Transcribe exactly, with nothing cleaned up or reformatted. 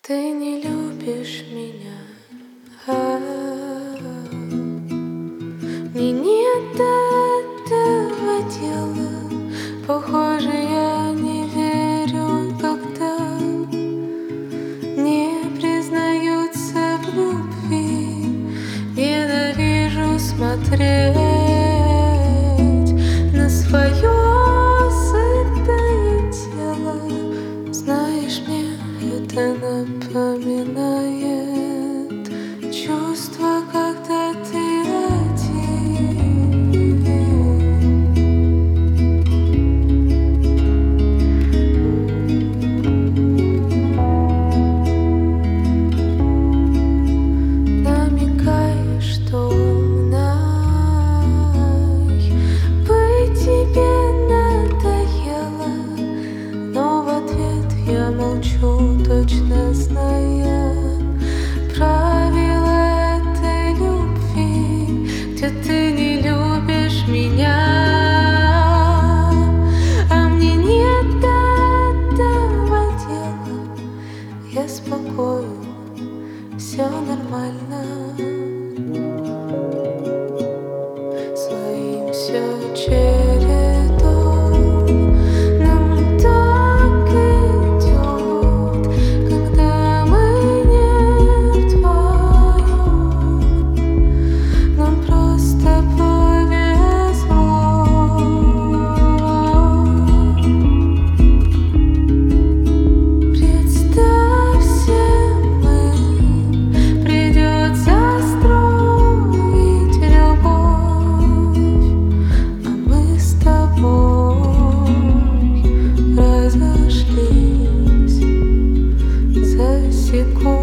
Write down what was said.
Ты не любишь меня, а мне нет этого дела. Похоже, я не верю, когда не признаются в любви. Ненавижу смотреть на свое сытое тело. Знаешь, мне это напоминает чувство, когда ты один. Намекаешь, что умной быть тебе надоело, но в ответ я молчу, точно зная правила этой любви, где ты не любишь меня, а мне нет этого дела. Я спокоен, все нормально, своим все чередом. Нам так идет, когда мы не вдвоем. Нам просто повезло. Представься, мы придется строить любовь, а мы с тобой разошлись за секунду.